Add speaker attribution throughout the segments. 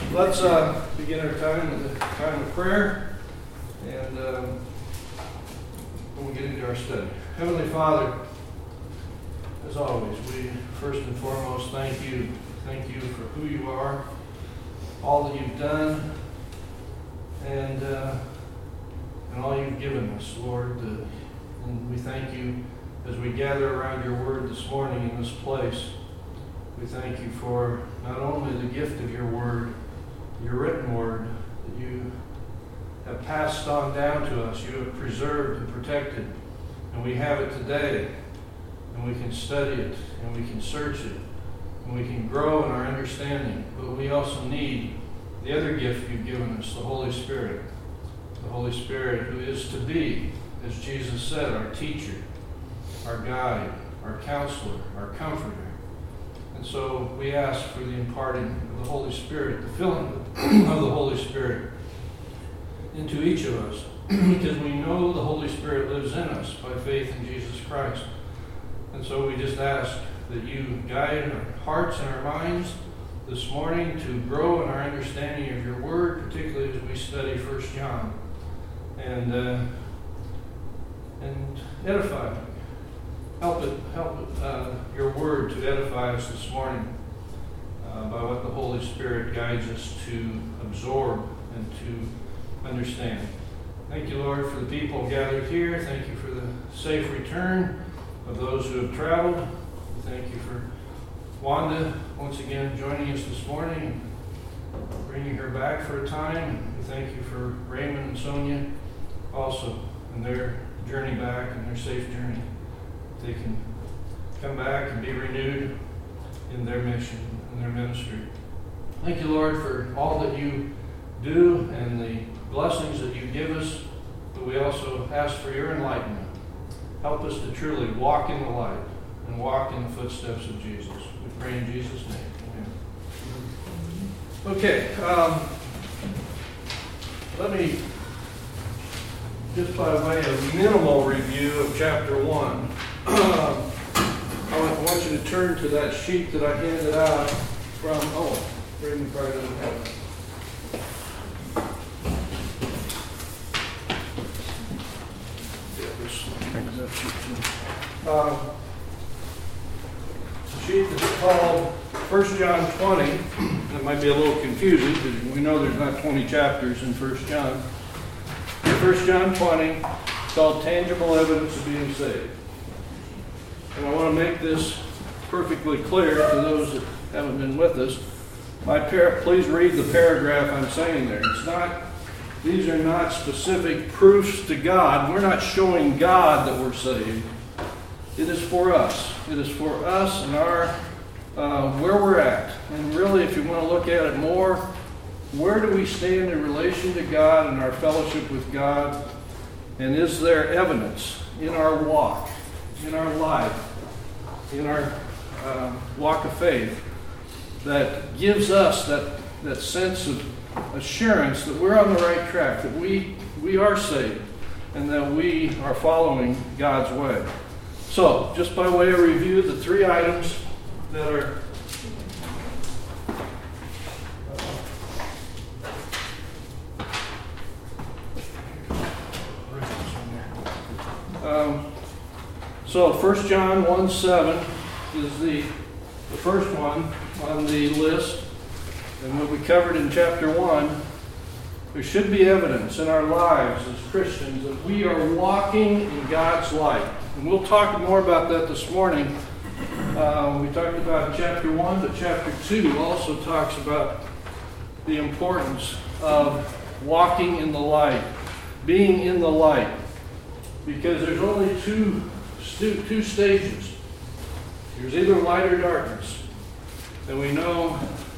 Speaker 1: Let's begin our time with a time of prayer, and when we get into our study. Heavenly Father, as always, we first and foremost thank you. Thank you for who you are, all that you've done, and all you've given us, Lord. And we thank you as we gather around your word this morning in this place. We thank you for not only the gift of your word, your written word, that you have passed on down to us, you have preserved and protected, and we have it today, and we can study it, and we can search it, and we can grow in our understanding. But we also need the other gift you've given us, the Holy Spirit. The Holy Spirit who is to be, as Jesus said, our teacher, our guide, our counselor, our comforter. And so we ask for the imparting of the Holy Spirit, the filling of the Holy Spirit into each of us, because we know the Holy Spirit lives in us by faith in Jesus Christ. And so we just ask that you guide our hearts and our minds this morning to grow in our understanding of your word, particularly as we study 1 John, and edify. Help your word to edify us this morning by what the Holy Spirit guides us to absorb and to understand. Thank you, Lord, for the people gathered here. Thank you for the safe return of those who have traveled. Thank you for Wanda once again joining us this morning and bringing her back for a time. We thank you for Raymond and Sonia also and their journey back and their safe journey. They can come back and be renewed in their mission and their ministry. Thank you, Lord, for all that you do and the blessings that you give us, but we also ask for your enlightenment. Help us to truly walk in the light and walk in the footsteps of Jesus. We pray in Jesus' name. Amen. Okay, let me, just by way of minimal review of chapter 1, I want you to turn to that sheet that I handed out from, Raymond probably doesn't have it. Sheet that's called 1 John 20. That might be a little confusing because we know there's not 20 chapters in 1 John. 1 John 20, called Tangible Evidence of Being Saved. And I want to make this perfectly clear to those that haven't been with us. Please read the paragraph I'm saying there. These are not specific proofs to God. We're not showing God that we're saved. It is for us. It is for us and our where we're at. And really, if you want to look at it more, where do we stand in relation to God and our fellowship with God? And is there evidence in our walk, in our life, in our walk of faith that gives us that sense of assurance that we're on the right track, that we are saved, and that we are following God's way? So, just by way of review, the three items that are so 1 John 1:7 is the first one on the list. And what we covered in chapter 1, there should be evidence in our lives as Christians that we are walking in God's light. And we'll talk more about that this morning. We talked about chapter 1, but chapter 2 also talks about the importance of walking in the light, being in the light. Because there's only two stages. There's either light or darkness. And we know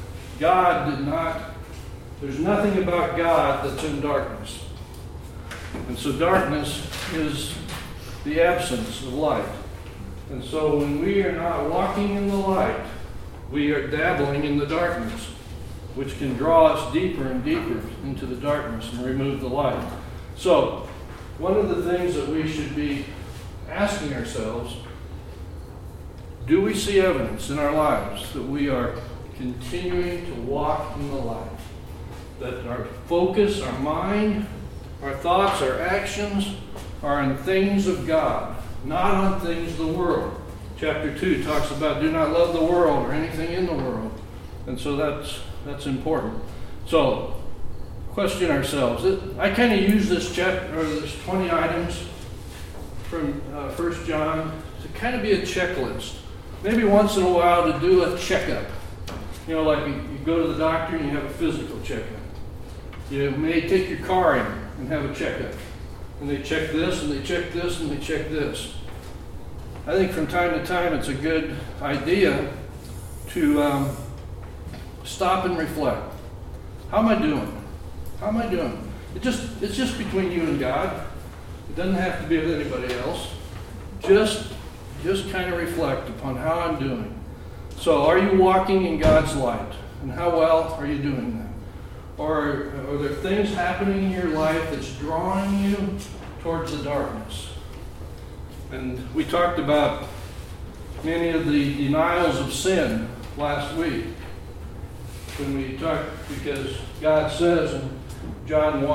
Speaker 1: there's nothing about God that's in darkness. And so darkness is the absence of light. And so when we are not walking in the light, we are dabbling in the darkness, which can draw us deeper and deeper into the darkness and remove the light. So one of the things that we should be asking ourselves, do we see evidence in our lives that we are continuing to walk in the light? that our focus, our mind, our thoughts, our actions are on things of God, not on things of the world. Chapter 2 talks about do not love the world or anything in the world. And so that's important. So, question ourselves. I kind of use this chapter, or this 20 items from 1 John to kind of be a checklist. Maybe once in a while to do a checkup. You know, like you go to the doctor and you have a physical checkup. You may take your car in and have a checkup. And they check this, and they check this, and they check this. I think from time to time it's a good idea to stop and reflect. How am I doing? How am I doing? It's just between you and God. It doesn't have to be with anybody else. Just kind of reflect upon how I'm doing. So are you walking in God's light? And how well are you doing that? Or are there things happening in your life that's drawing you towards the darkness? And we talked about many of the denials of sin last week. When we talked, because God says in John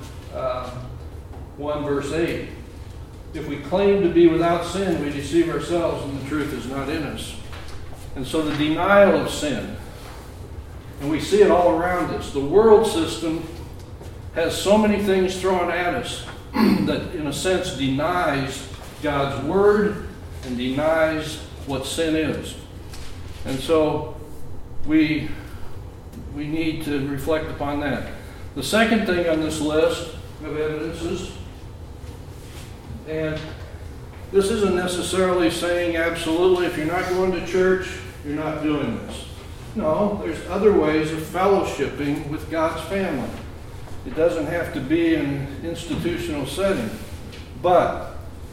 Speaker 1: 1 verse 8, if we claim to be without sin, we deceive ourselves and the truth is not in us. And so the denial of sin, and we see it all around us. The world system has so many things thrown at us that in a sense denies God's word and denies what sin is. And so we need to reflect upon that. The second thing on this list of evidences, and this isn't necessarily saying absolutely if you're not going to church, you're not doing this. No, there's other ways of fellowshipping with God's family. It doesn't have to be in an institutional setting. But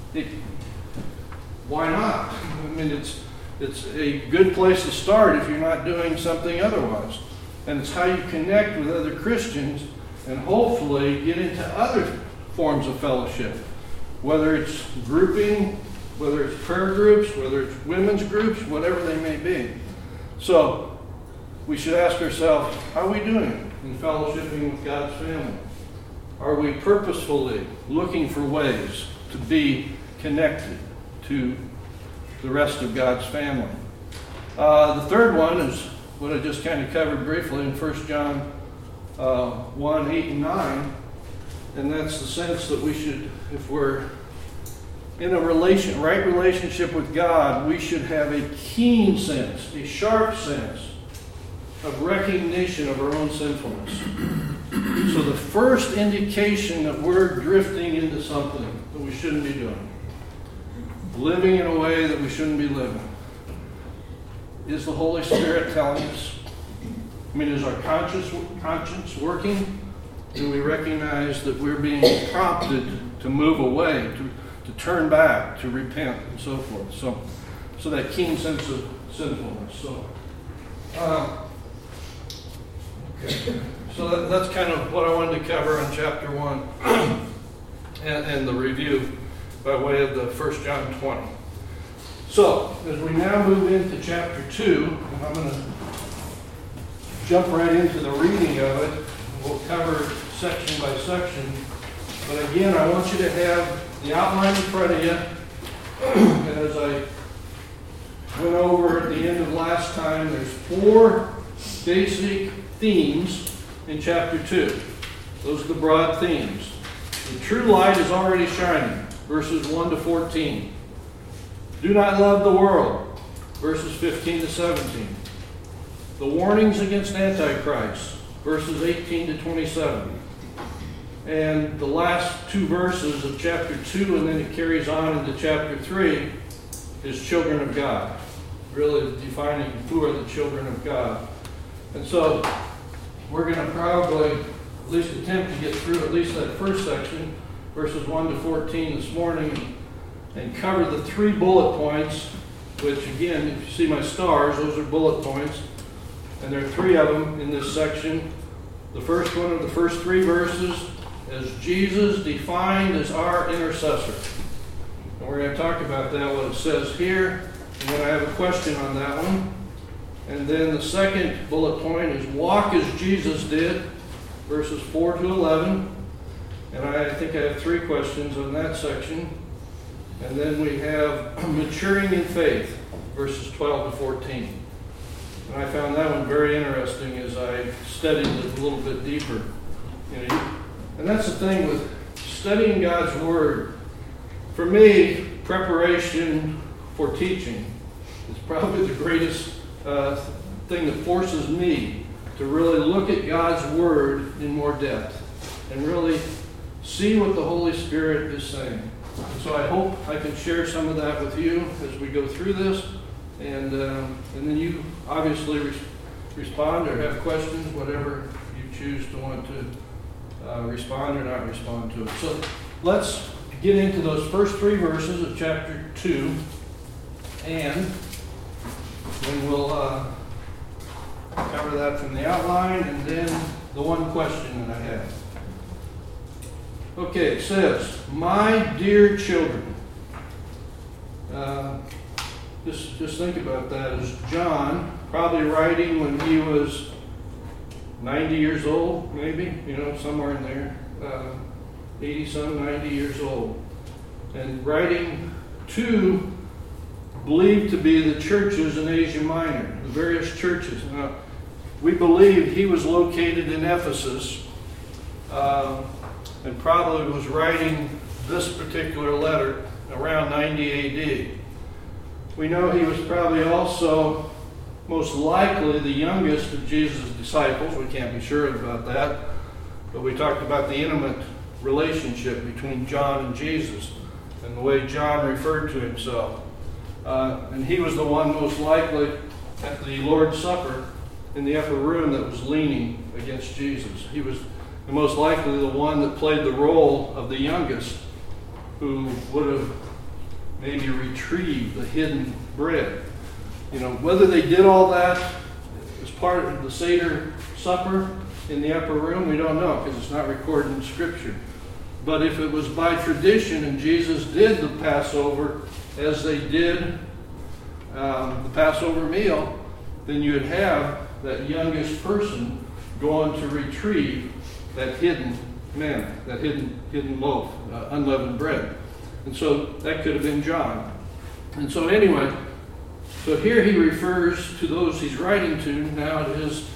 Speaker 1: why not? I mean, it's a good place to start if you're not doing something otherwise. And it's how you connect with other Christians and hopefully get into other forms of fellowship. Whether it's grouping, whether it's prayer groups, whether it's women's groups, whatever they may be. So, we should ask ourselves, how are we doing in fellowshipping with God's family? Are we purposefully looking for ways to be connected to the rest of God's family? The third one is what I just kind of covered briefly in 1 John 1, 8 and 9. And that's the sense that we should, if we're in a right relationship with God, we should have a keen sense, a sharp sense of recognition of our own sinfulness. So the first indication that we're drifting into something that we shouldn't be doing, living in a way that we shouldn't be living, is the Holy Spirit telling us? I mean, is our conscience working? Do we recognize that we're being prompted to move away, to turn back, to repent, and so forth? So that keen sense of sinfulness. So that's kind of what I wanted to cover on chapter 1 and the review by way of the 1 John 20. So, as we now move into chapter 2, and I'm going to jump right into the reading of it. We'll cover section by section. But again, I want you to have the outline in front of you. And as I went over at the end of last time, there's 4 basic themes in chapter 2. Those are the broad themes. The true light is already shining, verses 1 to 14. Do not love the world, verses 15 to 17. The warnings against Antichrist, verses 18 to 27. And the last 2 verses of chapter 2, and then it carries on into chapter 3, is children of God. Really defining who are the children of God. And so we're going to probably at least attempt to get through at least that first section, verses 1 to 14 this morning, and cover the 3 bullet points, which again, if you see my stars, those are bullet points. And there are 3 of them in this section. The first one of the first 3 verses is Jesus defined as our intercessor. And we're going to talk about that, what it says here. And then I have a question on that one. And then the second bullet point is walk as Jesus did. verses 4 to 11. And I think I have 3 questions on that section. And then we have maturing in faith, verses 12 to 14. And I found that one very interesting as I studied it a little bit deeper. And that's the thing with studying God's Word. For me, preparation for teaching is probably the greatest thing that forces me to really look at God's Word in more depth and really see what the Holy Spirit is saying. And so I hope I can share some of that with you as we go through this. And then you obviously respond or have questions, whatever you choose to want to respond or not respond to it. So let's get into those first 3 verses of chapter 2, and then we'll cover that from the outline and then the one question that I have. Okay, it says, "My dear children." Just think about that. As John, probably writing when he was 90 years old, maybe, somewhere in there, 80-some, 90 years old, and writing to believed to be the churches in Asia Minor, the various churches. Now, we believe he was located in Ephesus, and probably was writing this particular letter around 90 A.D. We know he was probably also most likely the youngest of Jesus' disciples. We can't be sure about that, but we talked about the intimate relationship between John and Jesus and the way John referred to himself. And he was the one most likely at the Lord's Supper in the upper room that was leaning against Jesus. He was most likely the one that played the role of the youngest, who would have maybe retrieved the hidden bread. Whether they did all that as part of the Seder supper in the upper room, we don't know, because it's not recorded in Scripture. But if it was by tradition and Jesus did the Passover as they did the Passover meal, then you'd have that youngest person going to retrieve that hidden manna, that hidden loaf, unleavened bread. And so that could have been John. And so anyway, so here he refers to those he's writing to now at his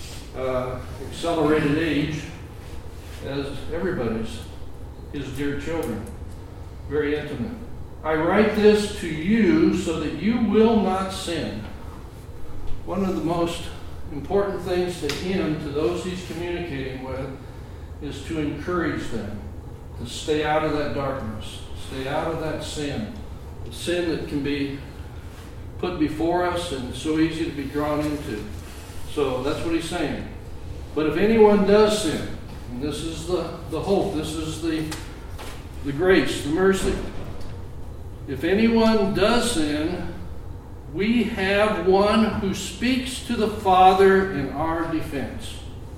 Speaker 1: accelerated age as everybody's, his dear children. Very intimate. "I write this to you so that you will not sin." One of the most important things to him, to those he's communicating with, is to encourage them to stay out of that darkness, stay out of that sin, the sin that can be put before us and so easy to be drawn into. So that's what he's saying. "But if anyone does sin," and this is the hope, this is the grace, the mercy. "If anyone does sin, we have one who speaks to the Father in our defense,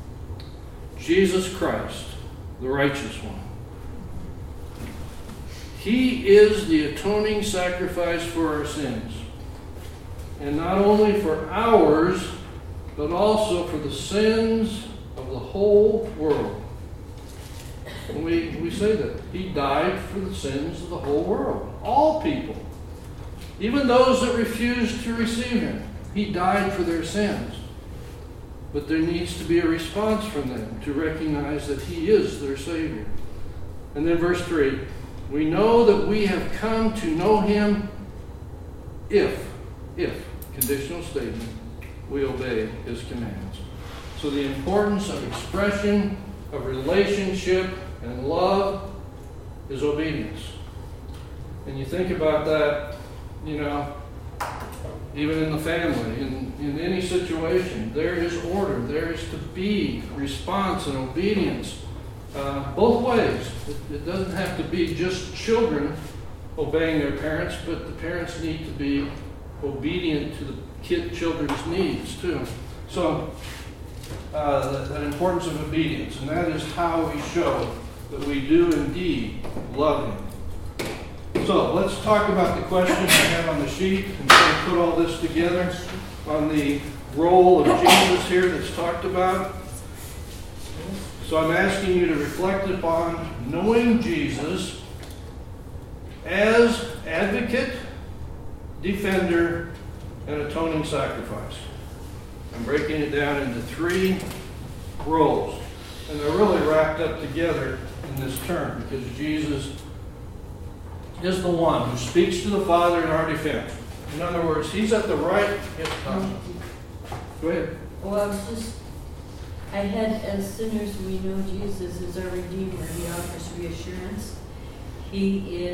Speaker 1: Jesus Christ, the righteous one. He is the atoning sacrifice for our sins, and not only for ours, but also for the sins of the whole world." And we say that. He died for the sins of the whole world. All people. Even those that refused to receive him. He died for their sins. But there needs to be a response from them to recognize that he is their Savior. And then verse 3. "We know that we have come to know him if, conditional statement, we obey his commands." So the importance of expression, of relationship, and love is obedience. And you think about that, even in the family, in any situation, there is order. There is to be response and obedience both ways. It doesn't have to be just children obeying their parents, but the parents need to be obedient to the children's needs too. So that importance of obedience, and that is how we show that we do indeed love him. So let's talk about the question I have on the sheet and try to put all this together on the role of Jesus here that's talked about. So I'm asking you to reflect upon knowing Jesus as advocate, defender, and atoning sacrifice. I'm breaking it down into 3 roles. And they're really wrapped up together in this term because Jesus is the one who speaks to the Father in our defense. In other words, he's at the right. Yes, go ahead.
Speaker 2: Well, I had, as sinners, we know Jesus is our Redeemer. He offers reassurance. He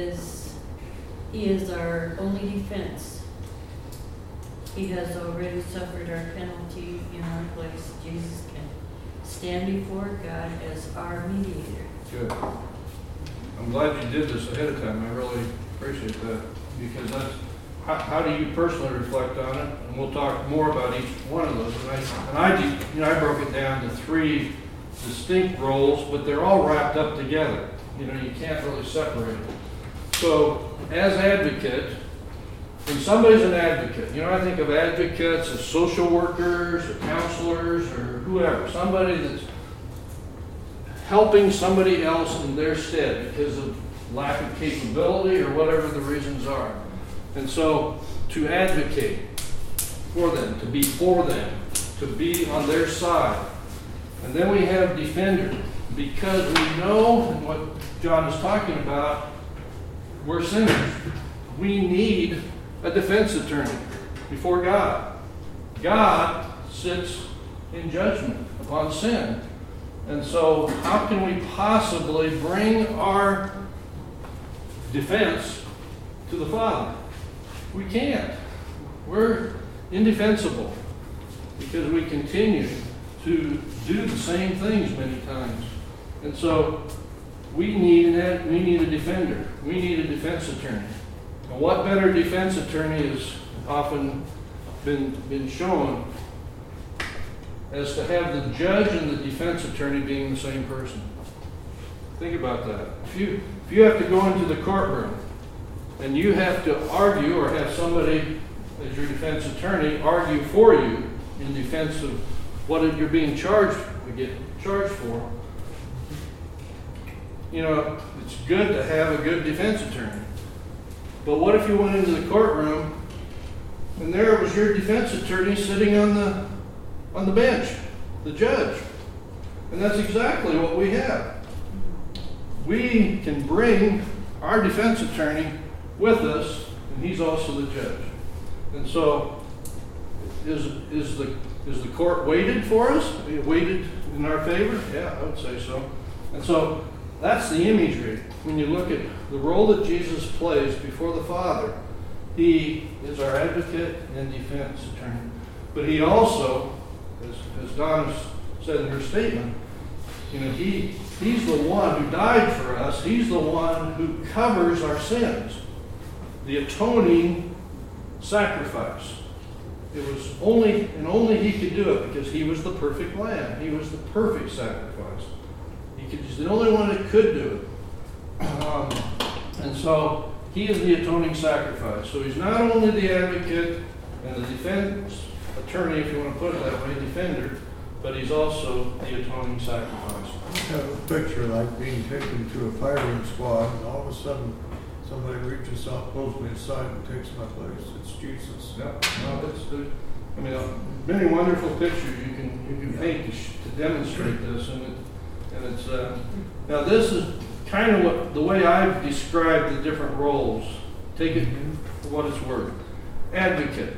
Speaker 2: is our only defense. He has already suffered our penalty in our place. Jesus can stand before God as our mediator.
Speaker 1: Good. I'm glad you did this ahead of time. I really appreciate that because that's how do you personally reflect on it? And we'll talk more about each one of those. I broke it down to 3 distinct roles, but they're all wrapped up together. You can't really separate them. So, as advocate, when somebody's an advocate, I think of advocates as social workers or counselors or whoever, somebody that's helping somebody else in their stead because of lack of capability or whatever the reasons are. And so, to advocate for them, to be for them, to be on their side. And then we have defender, because we know what John is talking about, we're sinners. We need a defense attorney before God. God sits in judgment upon sin. And so, how can we possibly bring our defense to the Father? We can't. We're indefensible because we continue to do the same things many times. And so we need a defender. We need a defense attorney. And what better defense attorney has often been shown as to have the judge and the defense attorney being the same person. Think about that. If you have to go into the courtroom and you have to argue or have somebody as your defense attorney argue for you in defense of what you're being charged for, it's good to have a good defense attorney. But what if you went into the courtroom and there was your defense attorney sitting on the bench, the judge? And that's exactly what we have. We can bring our defense attorney with us, and he's also the judge. And so, is the court weighted for us? Weighted in our favor? Yeah, I would say so. And so, that's the imagery. When you look at the role that Jesus plays before the Father, he is our advocate and defense attorney. But he also, as Donna said in her statement, he's the one who died for us. He's the one who covers our sins. The atoning sacrifice. It was only he could do it because he was the perfect lamb. He was the perfect sacrifice. He's the only one that could do it. And so he is the atoning sacrifice. So he's not only the advocate and the defense attorney, if you want to put it that way, defender, but he's also the atoning sacrifice.
Speaker 3: I have a picture like being taken to a firing squad, and all of a sudden somebody reaches out, pulls me aside, and takes my place. It's Jesus.
Speaker 1: Yeah, no, that's good. Many wonderful pictures you can paint to demonstrate this, and it's now this is kind of the way I've described the different roles. Take it for what it's worth. Advocate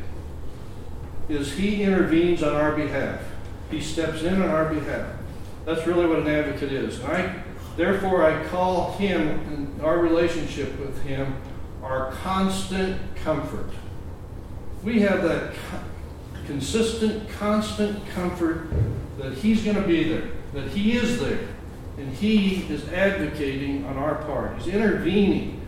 Speaker 1: is he intervenes on our behalf. He steps in on our behalf. That's really what an advocate is. And therefore, I call him and our relationship with him our constant comfort. We have that consistent, constant comfort that he's going to be there, that he is there, and he is advocating on our part. He's intervening.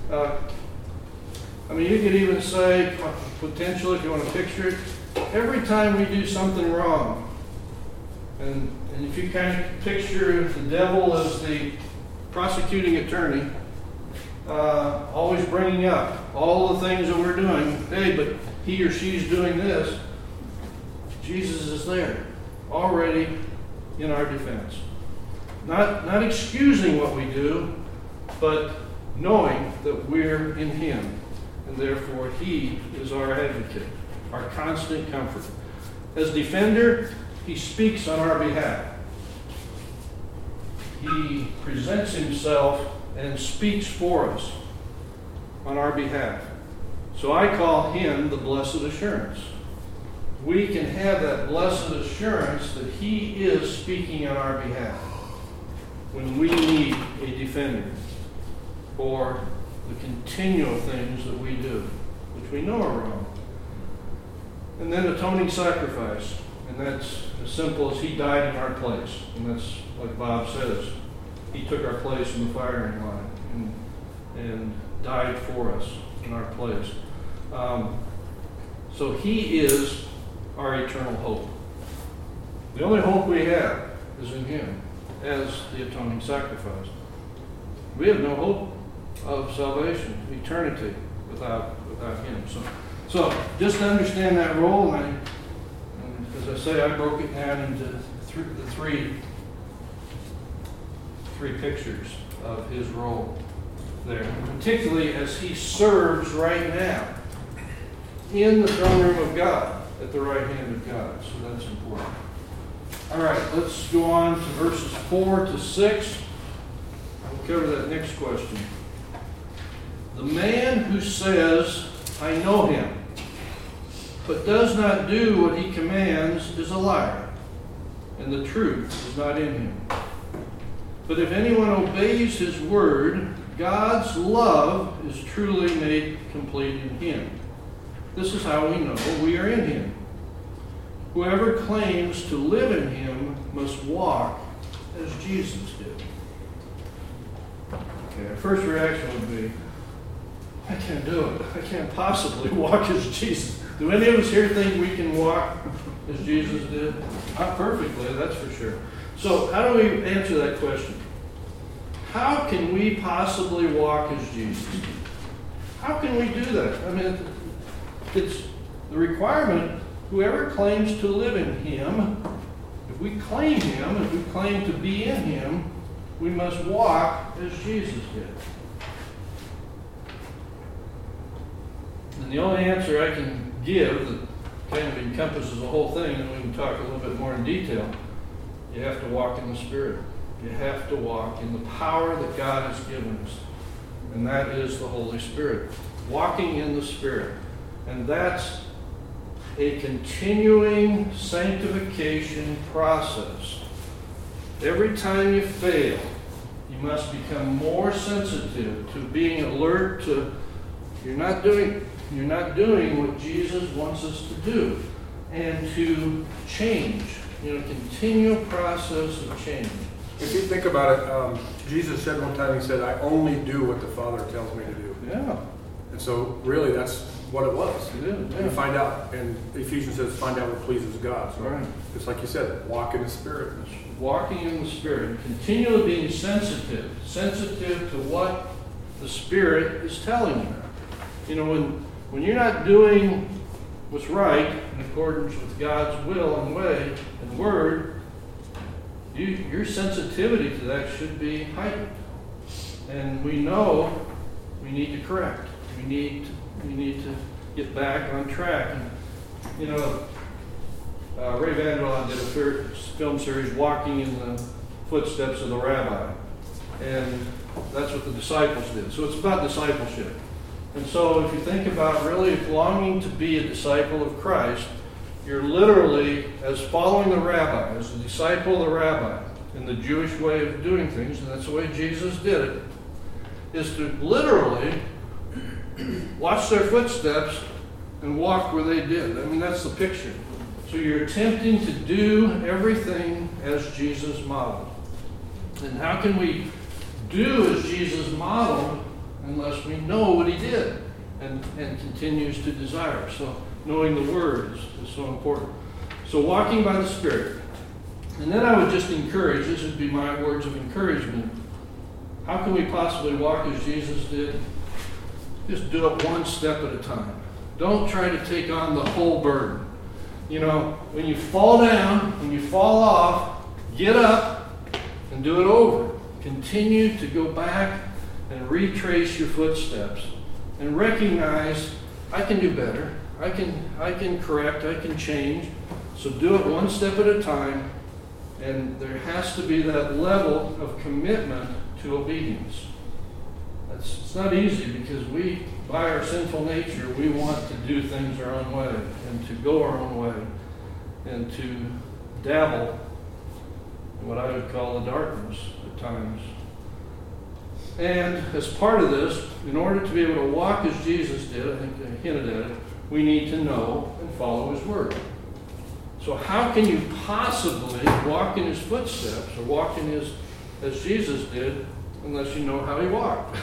Speaker 1: You could even say, potentially, if you want to picture it, every time we do something wrong, and if you kind of picture the devil as the prosecuting attorney, always bringing up all the things that we're doing, hey, but he or she's doing this, Jesus is there, already in our defense. Not excusing what we do, but knowing that we're in Him, and therefore He is our advocate, our constant comfort. As defender, He speaks on our behalf. He presents Himself and speaks for us on our behalf. So I call Him the blessed assurance. We can have that blessed assurance that He is speaking on our behalf when we need a defender for the continual things that we do, which we know are wrong. And then atoning sacrifice, and that's as simple as He died in our place. And that's like Bob says, He took our place in the firing line and died for us in our place. So He is our eternal hope. The only hope we have is in Him as the atoning sacrifice. We have no hope of salvation, eternity, without Him. So just to understand that role, and as I say, I broke it down into the three pictures of His role there, particularly as He serves right now in the throne room of God, at the right hand of God. So that's important. All right, let's go on to verses 4 to 6. We'll cover that next question. The man who says, I know Him, but does not do what He commands is a liar, and the truth is not in him. But if anyone obeys His word, God's love is truly made complete in him. This is how we know we are in Him. Whoever claims to live in Him must walk as Jesus did. Okay, our first reaction would be, I can't do it. I can't possibly walk as Jesus. Do any of us here think we can walk as Jesus did? Not perfectly, that's for sure. So how do we answer that question? How can we possibly walk as Jesus? How can we do that? I mean, it's the requirement, whoever claims to live in Him, if we claim Him, if we claim to be in Him, we must walk as Jesus did. And the only answer I can give that kind of encompasses the whole thing, and we can talk a little bit more in detail, you have to walk in the Spirit. You have to walk in the power that God has given us. And that is the Holy Spirit. Walking in the Spirit. And that's a continuing sanctification process. Every time you fail, you must become more sensitive to being alert to you're not doing what Jesus wants us to do, and to change. Continual process of change.
Speaker 4: If you think about it, Jesus said one time, He said, I only do what the Father tells me to do.
Speaker 1: Yeah.
Speaker 4: And so really that's what it was.
Speaker 1: It is, yeah.
Speaker 4: You find out, and Ephesians says, find out what pleases God. So
Speaker 1: right.
Speaker 4: Just like you said, walk in the Spirit.
Speaker 1: Walking in the Spirit, continually being sensitive to what the Spirit is telling you. When you're not doing what's right in accordance with God's will and way and word, your sensitivity to that should be heightened. And we know we need to correct. We need to get back on track. And, Ray Vanderlaan did a film series, Walking in the Footsteps of the Rabbi. And that's what the disciples did. So it's about discipleship. And so if you think about really longing to be a disciple of Christ, you're literally, as following the rabbi, as a disciple of the rabbi, in the Jewish way of doing things, and that's the way Jesus did it, is to literally watch their footsteps and walk where they did. I mean, that's the picture. So you're attempting to do everything as Jesus modeled. And how can we do as Jesus modeled unless we know what He did and continues to desire? So knowing the Word is so important. So walking by the Spirit. And then I would just encourage, this would be my words of encouragement, how can we possibly walk as Jesus did? Just do it one step at a time. Don't try to take on the whole burden. When you fall down, when you fall off, get up and and do it over. Continue to go back and retrace your footsteps and recognize I can do better. I can correct, I can change. So do it one step at a time, and there has to be that level of commitment to obedience. It's not easy because we, by our sinful nature, we want to do things our own way and to go our own way and to dabble in what I would call the darkness at times. And as part of this, in order to be able to walk as Jesus did, I think I hinted at it, we need to know and follow His Word. So how can you possibly walk in His footsteps or walk in His, as Jesus did, unless you know how He walked,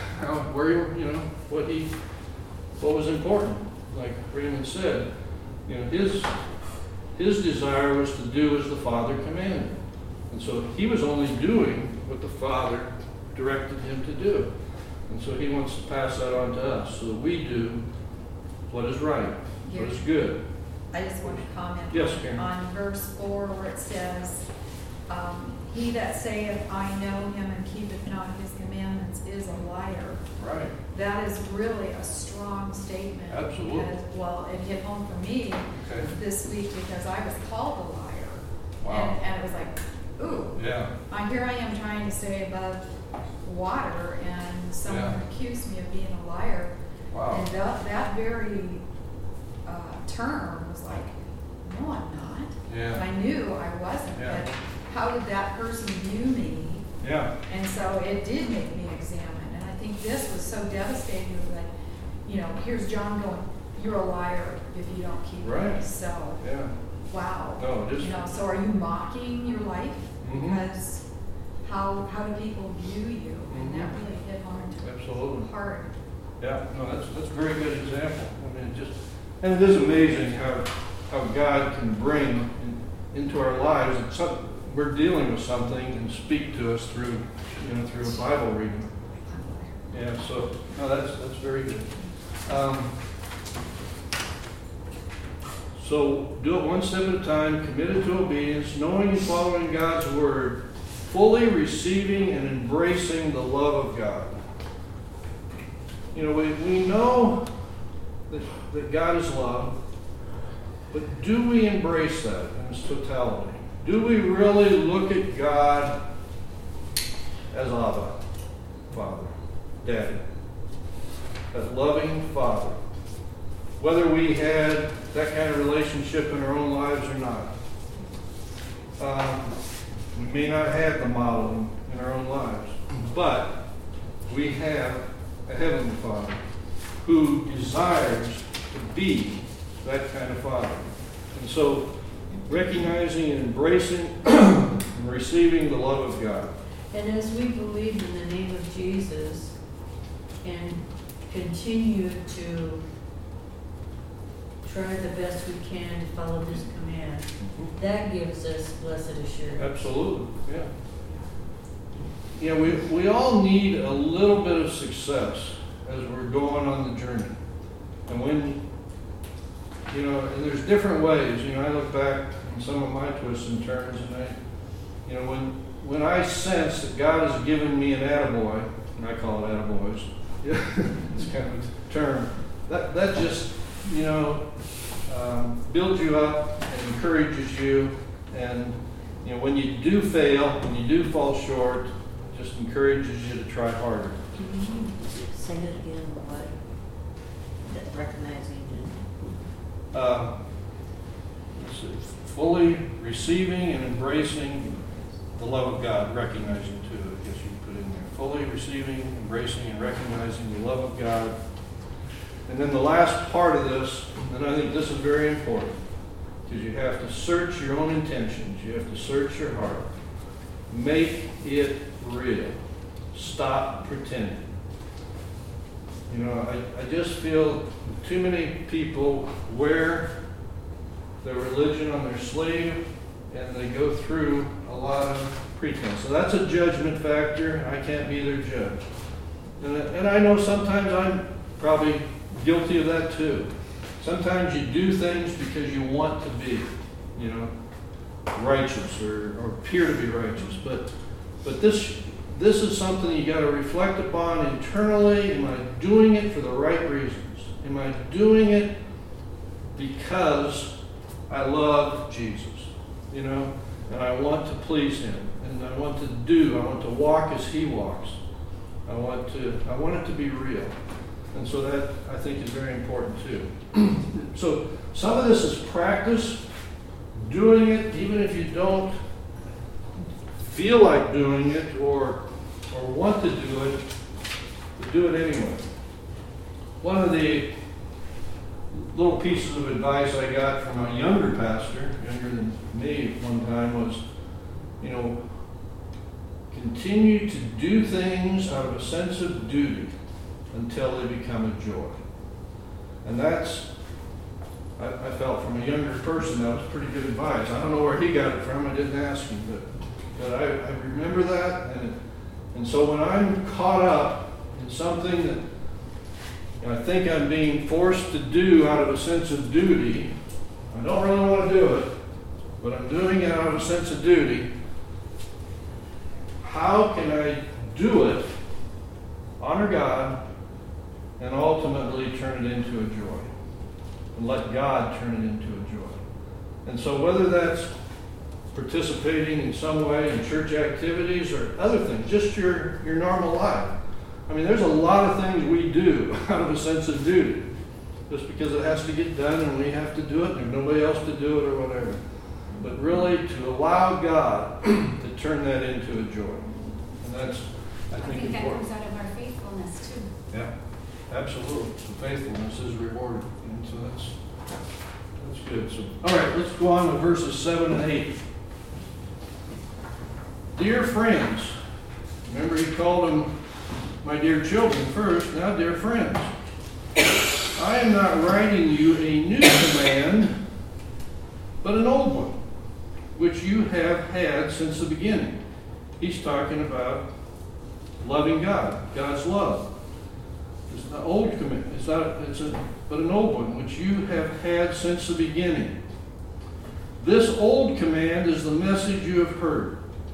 Speaker 1: what was important? Like Raymond said, His desire was to do as the Father commanded, and so He was only doing what the Father directed Him to do, and so He wants to pass that on to us, so that we do what is right, what is good.
Speaker 5: I just want to comment
Speaker 1: Yes, Karen.
Speaker 5: on verse 4 where it says, he that saith, I know him and keepeth not his commandments is a liar.
Speaker 1: Right.
Speaker 5: That is really a strong statement.
Speaker 1: Absolutely.
Speaker 5: Because, it hit home for me this week because I was called a liar.
Speaker 1: Wow.
Speaker 5: And it was like, ooh.
Speaker 1: Yeah.
Speaker 5: Here I am trying to stay above water and someone accused me of being a liar.
Speaker 1: Wow.
Speaker 5: And that very term was like, no, I'm not.
Speaker 1: Yeah.
Speaker 5: I knew I wasn't,
Speaker 1: Yeah.
Speaker 5: but how did that person view me?
Speaker 1: Yeah.
Speaker 5: And so it did make me examine. And I think this was so devastating that, here's John going, you're a liar if you don't keep
Speaker 1: Right.
Speaker 5: this. So,
Speaker 1: Yeah.
Speaker 5: wow.
Speaker 1: No, it is.
Speaker 5: So are you mocking your life?
Speaker 1: Mhm.
Speaker 5: Because how do people view you? And that
Speaker 1: Mhm.
Speaker 5: really hit home
Speaker 1: Absolutely.
Speaker 5: hard.
Speaker 1: Yeah, no, that's a very good example. I mean, and it is amazing how God can bring into our lives, we're dealing with something and speak to us through a Bible reading. Yeah, so, no, that's very good. So do it one step at a time, committed to obedience, knowing and following God's Word, fully receiving and embracing the love of God. We know that God is love, but do we embrace that in its totality? Do we really look at God as Abba, Father, Daddy, that loving Father? Whether we had that kind of relationship in our own lives or not. We may not have the model in our own lives, but we have a Heavenly Father who desires to be that kind of Father. And so, recognizing and embracing and receiving the love of God.
Speaker 2: And as we believe in the name of Jesus and continue to try the best we can to follow His command, that gives us blessed assurance.
Speaker 1: Absolutely, yeah. Yeah, we all need a little bit of success as we're going on the journey. And when, and there's different ways. I look back on some of my twists and turns, and when I sense that God has given me an attaboy, and I call it attaboys, it's kind of a term, that just, builds you up and encourages you. And, when you do fail, when you do fall short, just encourages you to try harder.
Speaker 6: Can you say that again? What? That recognizing
Speaker 1: Fully receiving and embracing the love of God, recognizing too, I guess you put in there. Fully receiving, embracing, and recognizing the love of God. And then the last part of this, and I think this is very important, because you have to search your own intentions. You have to search your heart. Make it real. Stop pretending. I just feel too many people wear their religion on their sleeve and they go through a lot of pretense. So that's a judgment factor. I can't be their judge. And I know sometimes I'm probably guilty of that too. Sometimes you do things because you want to be, righteous or appear to be righteous. But But this is something you got to reflect upon internally. Am I doing it for the right reasons? Am I doing it because I love Jesus, you know, and I want to please him, and I want to walk as he walks. I want it to be real. And so that, I think, is very important too. So some of this is practice, doing it even if you don't feel like doing it or want to do it, but do it anyway. One of the little pieces of advice I got from a younger pastor, younger than me one time, was, you know, continue to do things out of a sense of duty until they become a joy. And that's, I felt from a younger person, that was pretty good advice. I don't know where he got it from, I didn't ask him, but I remember that, and so when I'm caught up in something that I think I'm being forced to do out of a sense of duty, I don't really want to do it, but I'm doing it out of a sense of duty. How can I do it, honor God, and ultimately turn it into a joy? And let God turn it into a joy. And so whether that's participating in some way in church activities or other things, just your normal life. I mean, there's a lot of things we do out of a sense of duty, just because it has to get done and we have to do it and there's nobody else to do it or whatever. But really to allow God to turn that into a joy. And that's, I think
Speaker 7: that
Speaker 1: important.
Speaker 7: comes out of our faithfulness too.
Speaker 1: Yeah, absolutely. So faithfulness is rewarded. And so that's good. So, all right, let's go on to verses 7 and 8. Dear friends, remember he called them my dear children first, now dear friends. I am not writing you a new command, but an old one, which you have had since the beginning. He's talking about loving God, God's love. It's an old command. But an old one, which you have had since the beginning. This old command is the message you have heard.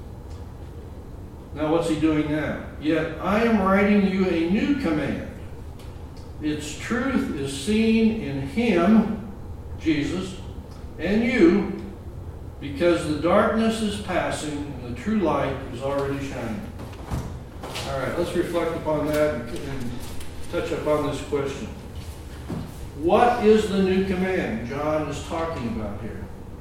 Speaker 1: Now what's he doing now? Yet I am writing you a new command. Its truth is seen in him, Jesus, and you, because the darkness is passing and the true light is already shining. All right, let's reflect upon that and touch upon this question. What is the new command John is talking about here?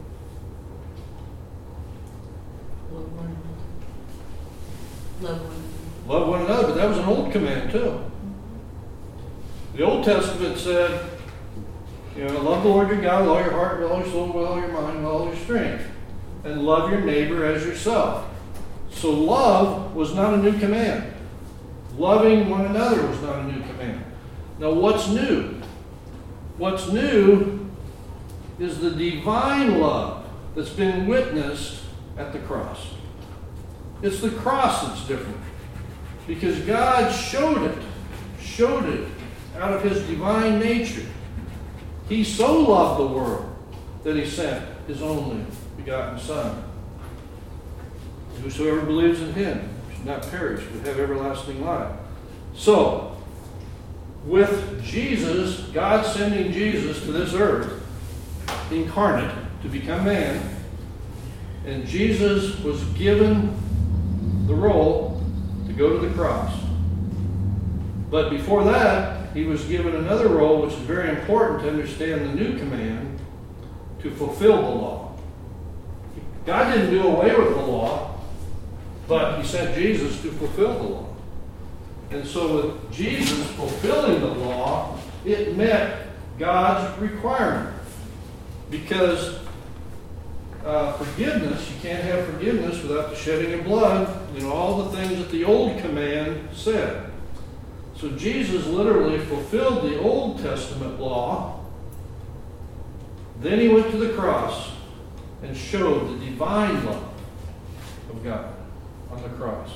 Speaker 2: Love one another. Love one another.
Speaker 1: Love one another, but that was an old command too. The Old Testament said, you know, love the Lord your God with all your heart, with all your soul, with all your mind, with all your strength. And love your neighbor as yourself. So love was not a new command. Loving one another was not a new command. Now what's new? What's new is the divine love that's been witnessed at the cross. It's the cross that's different. Because God showed it out of his divine nature. He so loved the world that he sent his only begotten Son. Whosoever believes in him should not perish, but have everlasting life. So, with Jesus, God sending Jesus to this earth, incarnate, to become man, and Jesus was given the role to go to the cross. But before that, he was given another role, which is very important to understand the new command, to fulfill the law. God didn't do away with the law, but he sent Jesus to fulfill the law. And so with Jesus fulfilling the law, it met God's requirement. Because forgiveness, you can't have forgiveness without the shedding of blood, all the things that the old command said. So Jesus literally fulfilled the Old Testament law. Then he went to the cross and showed the divine love of God on the cross.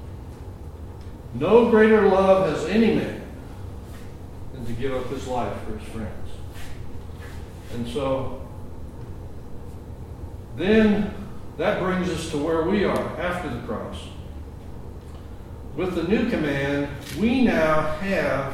Speaker 1: No greater love has any man than to give up his life for his friends. And so then that brings us to where we are after the cross. with the new command, we now have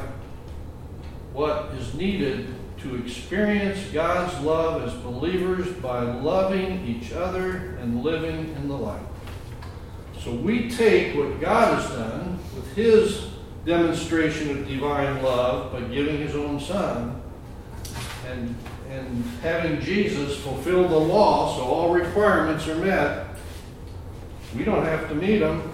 Speaker 1: what is needed to experience God's love as believers by loving each other and living in the light. So we take what God has done with His demonstration of divine love by giving His own Son and having Jesus fulfill the law so all requirements are met. We don't have to meet them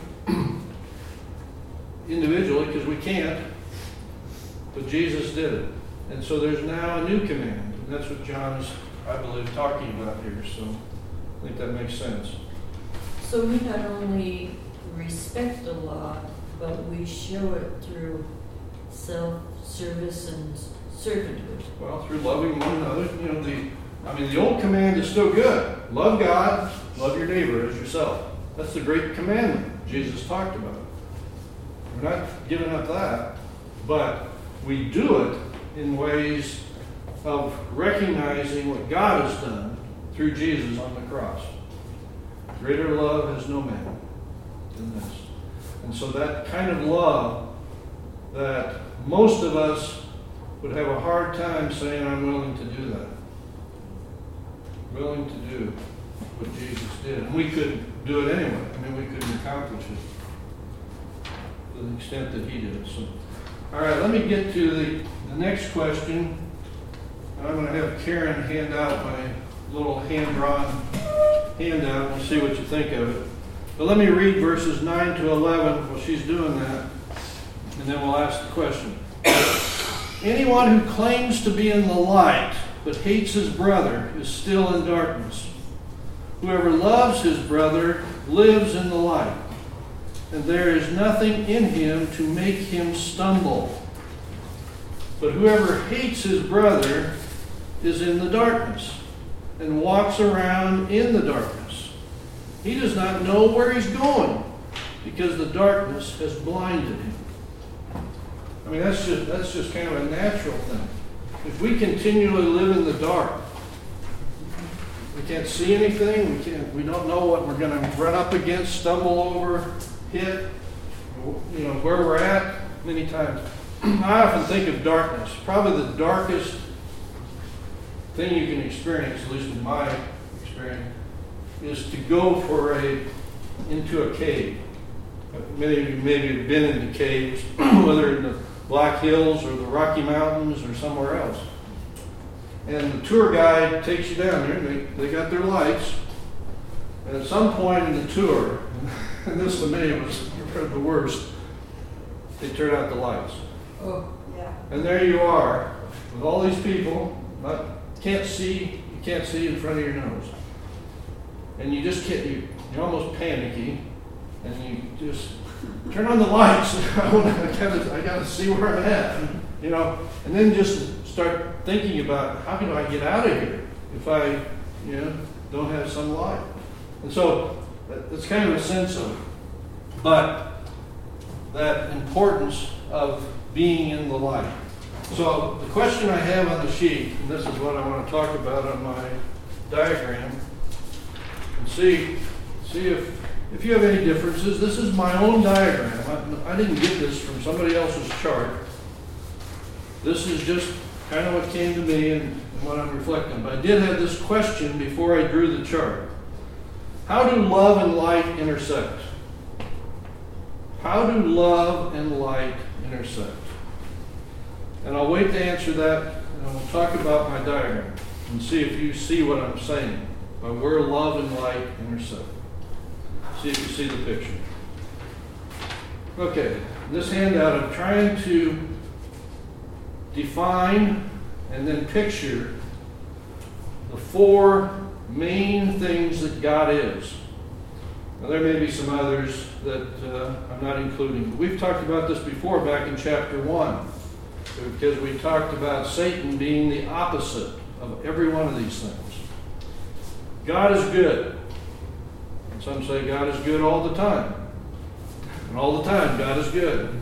Speaker 1: individually because we can't, but Jesus did it. And so there's now a new command. And that's what John is, I believe, talking about here. So I think that makes sense.
Speaker 2: So we not only respect the law, but we show it through self-service and servanthood.
Speaker 1: Well, through loving one another. You know, the old command is still good. Love God, love your neighbor as yourself. That's the great commandment Jesus talked about. We're not giving up that, but we do it in ways of recognizing what God has done through Jesus on the cross. Greater love has no man than this. And so that kind of love that most of us would have a hard time saying, I'm willing to do that. Willing to do what Jesus did. And we couldn't do it anyway. I mean, we couldn't accomplish it to the extent that He did. So, all right, let me get to the next question. I'm going to have Karen hand out my little hand-drawn handout and see what you think of it. But let me read verses 9 to 11 while she's doing that, and then we'll ask the question. Anyone who claims to be in the light but hates his brother is still in darkness. Whoever loves his brother lives in the light, and there is nothing in him to make him stumble. But whoever hates his brother is in the darkness and walks around in the darkness. He does not know where he's going because the darkness has blinded him. I mean, that's just kind of a natural thing. If we continually live in the dark, we can't see anything, we don't know what we're going to run up against, stumble over, hit, you know, where we're at many times. I often think of darkness. Probably the darkest thing you can experience, at least in my experience, is to go into a cave. Many of you maybe have been in the caves, whether in the Black Hills or the Rocky Mountains or somewhere else. And the tour guide takes you down there, and they got their lights. And at some point in the tour, and this to me was the worst, they turn out the lights.
Speaker 2: Oh, yeah.
Speaker 1: And there you are, with all these people, you can't see in front of your nose. And you just you're almost panicky, and you just turn on the lights. I gotta see where I'm at, you know. And then just start thinking about how can I get out of here if I, don't have some light. And so that's kind of a sense of it. But that importance of being in the light. So the question I have on the sheet, and this is what I want to talk about on my diagram, and see if you have any differences. This is my own diagram. I didn't get this from somebody else's chart. This is just kind of what came to me and what I'm reflecting. But I did have this question before I drew the chart. How do love and light intersect? How do love and light intersect? And I'll wait to answer that, and we'll talk about my diagram and see if you see what I'm saying by where love and light intersect. See if you see the picture. Okay, in this handout I'm trying to define and then picture the four main things that God is. Now there may be some others that I'm not including. We've talked about this before back in chapter 1, because we talked about Satan being the opposite of every one of these things. God is good. And some say God is good all the time. And all the time God is good.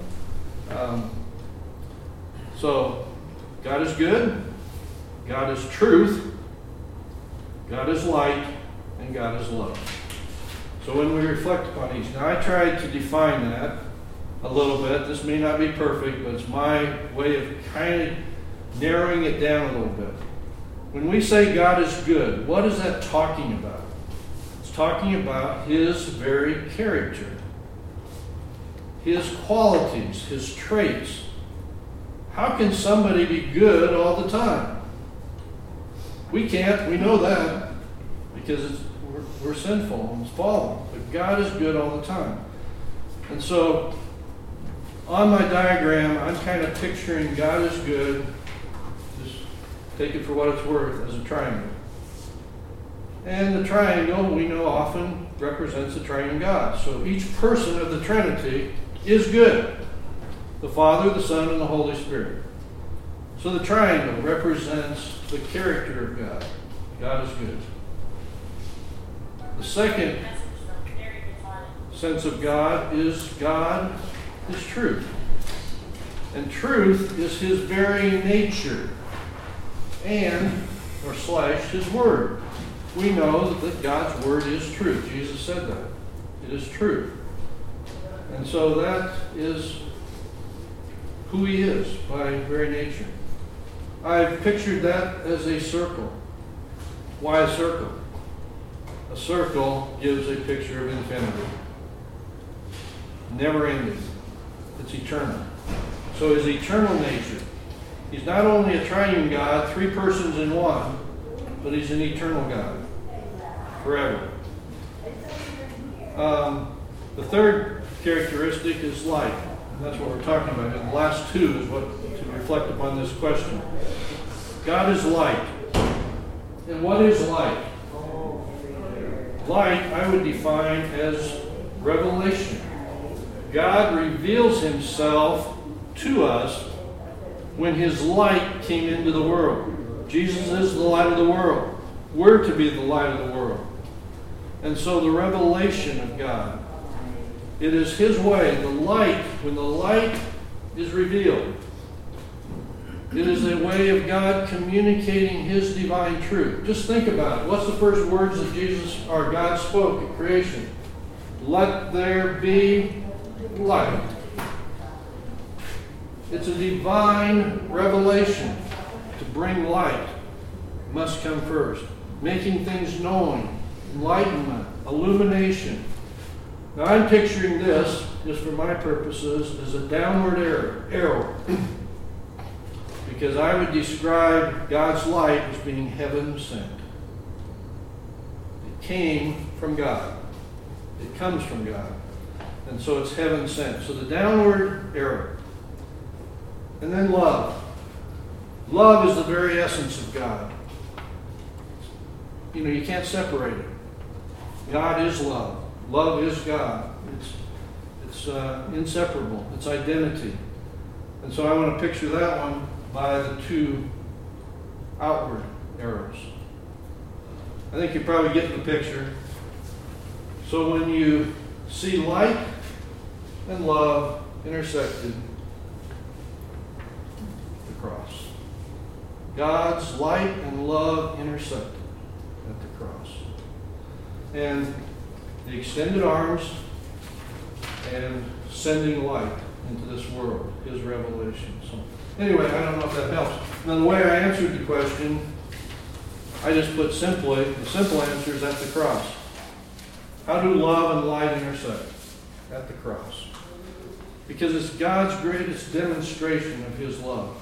Speaker 1: So God is good, God is truth, God is light, and God is love. So when we reflect upon each, now I tried to define that a little bit. This may not be perfect, but it's my way of kind of narrowing it down a little bit. When we say God is good, what is that talking about? It's talking about His very character, His qualities, His traits. How can somebody be good all the time? We can't. We know that because we're sinful and fallen. But God is good all the time. And so on my diagram, I'm kind of picturing God is good. Just take it for what it's worth as a triangle. And the triangle, we know, often represents the triune God. So each person of the Trinity is good. The Father, the Son, and the Holy Spirit. So the triangle represents the character of God. God is good. The second sense of God is truth. And truth is His very nature or His word. We know that God's word is truth. Jesus said that. It is truth. And so that is who He is by very nature. I've pictured that as a circle. Why a circle? A circle gives a picture of infinity. Never ending. It's eternal. So His eternal nature. He's not only a triune God, three persons in one, but He's an eternal God. Forever. The third characteristic is light. And that's what we're talking about. And the last two is what to reflect upon this question. God is light. And what is light? Light, I would define as revelation. God reveals Himself to us when His light came into the world. Jesus is the light of the world. We're to be the light of the world. And so the revelation of God, it is His way. The light, when the light is revealed, it is a way of God communicating His divine truth. Just think about it. What's the first words that God spoke at creation? Let there be light. It's a divine revelation. To bring light must come first. Making things known, enlightenment, illumination. Now I'm picturing this, just for my purposes, as a downward arrow. Because I would describe God's light as being heaven sent. It came from God. It comes from God. And so it's heaven sent. So the downward arrow. And then love. Love is the very essence of God. You can't separate it. God is love. Love is God. It's inseparable. It's identity. And so I want to picture that one by the two outward arrows. I think you're probably getting the picture. So when you see light and love intersected, the cross. God's light and love intersected at the cross. And the extended arms and sending light into this world, His revelation. So anyway, I don't know if that helps. Now, the way I answered the question, I just put simply, the simple answer is at the cross. How do love and light intersect? At the cross. Because it's God's greatest demonstration of His love.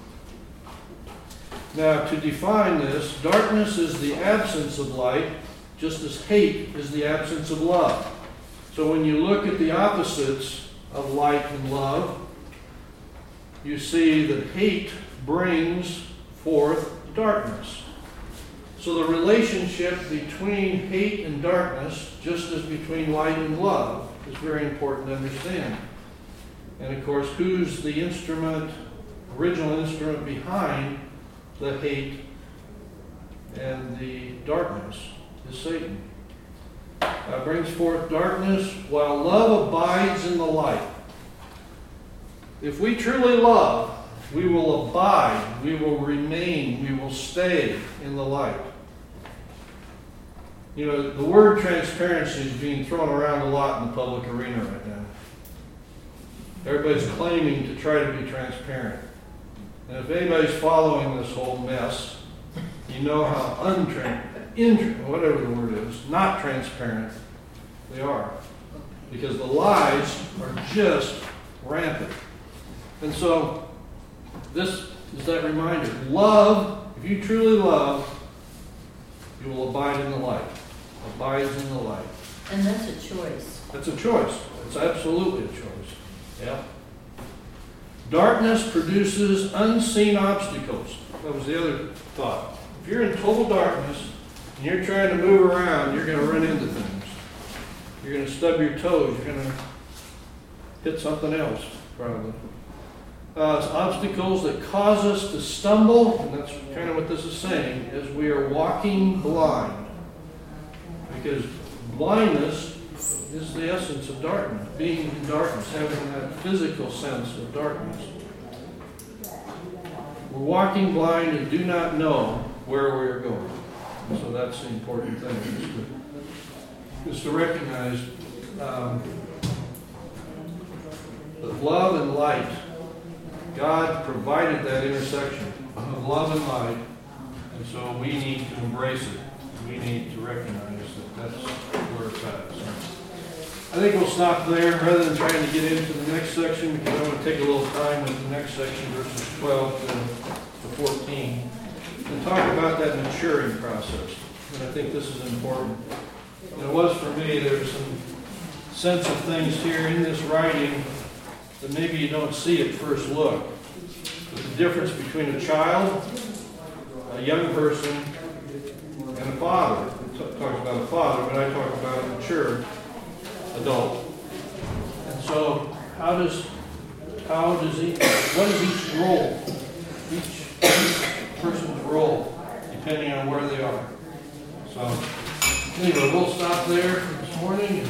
Speaker 1: Now, to define this, darkness is the absence of light, just as hate is the absence of love. So when you look at the opposites of light and love, you see that hate brings forth darkness. So the relationship between hate and darkness, just as between light and love, is very important to understand. And of course, who's the original instrument behind the hate and the darkness? Is Satan. Brings forth darkness while love abides in the light. If we truly love, we will abide, we will remain, we will stay in the light. The word transparency is being thrown around a lot in the public arena right now. Everybody's claiming to try to be transparent. And if anybody's following this whole mess, you know how whatever the word is, not transparent they are. Because the lies are just rampant. And so, this is that reminder. Love, if you truly love, you will abide in the light. Abides in the light.
Speaker 2: And that's a choice.
Speaker 1: That's a choice. It's absolutely a choice. Yeah. Darkness produces unseen obstacles. That was the other thought. If you're in total darkness and you're trying to move around, you're going to run into things. You're going to stub your toes. You're going to hit something else, probably. Obstacles that cause us to stumble, and that's kind of what this is saying, as we are walking blind. Because blindness is the essence of darkness, being in darkness, having that physical sense of darkness. We're walking blind and do not know where we're going. So that's the important thing, is to recognize that love and light, God provided that intersection of love and light, and so we need to embrace it. We need to recognize that that's where it's at. So I think we'll stop there rather than trying to get into the next section, because I want to take a little time with the next section, verses 12 to 14, and talk about that maturing process. And I think this is important. And it was for me, there was some sense of things here in this writing that maybe you don't see at first look. But the difference between a child, a young person, and a father. It talks about a father, but I talk about a mature adult. And so, what is each role? Each person's role, depending on where they are. So, anyway, we'll stop there for this morning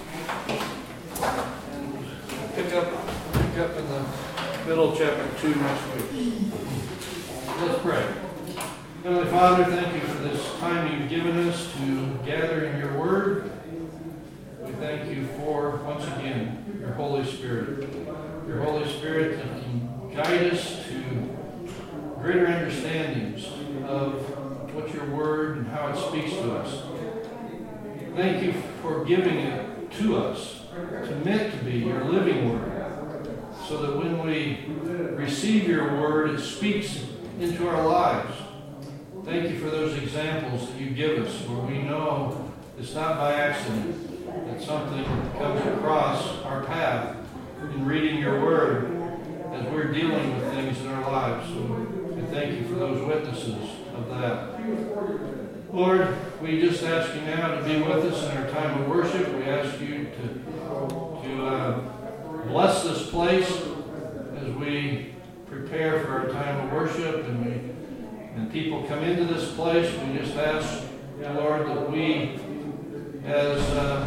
Speaker 1: and pick up in the middle of chapter 2 next week. Let's pray. Heavenly Father, thank you for this time you've given us to gather in your word. We thank you for, once again, your Holy Spirit. Your Holy Spirit that can guide us to greater understandings of what your word and how it speaks to us. Thank you for giving it to us, to meant to be your living word, so that when we receive your word, it speaks into our lives. Thank you for those examples that you give us, where we know it's not by accident that something comes across our path in reading your word as we're dealing with things in our lives. So we thank you for those witnesses of that. Lord, we just ask you now to be with us in our time of worship. We ask you to bless this place as we prepare for our time of worship and people come into this place. We just ask, Lord, that we, as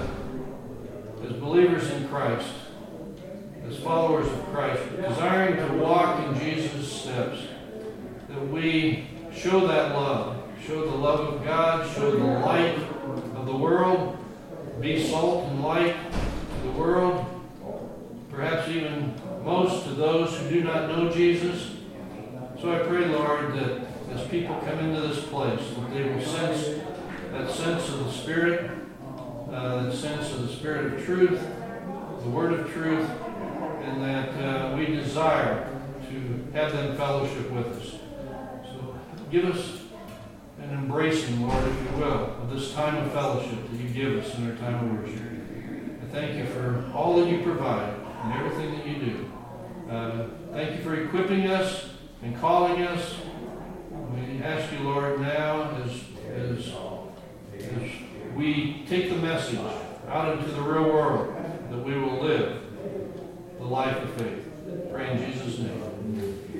Speaker 1: believers in Christ, as followers of Christ, desiring to walk in Jesus' steps, that we show that love, show the love of God, show the light of the world, be salt and light to the world, perhaps even most to those who do not know Jesus. So I pray, Lord, that as people come into this place, that they will sense that sense of the Spirit, that sense of the Spirit of truth, the Word of truth, and that we desire to have them fellowship with us. So give us an embracing, Lord, if you will, of this time of fellowship that you give us in our time of worship. I thank you for all that you provide and everything that you do. Thank you for equipping us and calling us. We ask you, Lord, now as we take the message out into the real world, that we will live the life of faith. Pray in Jesus' name.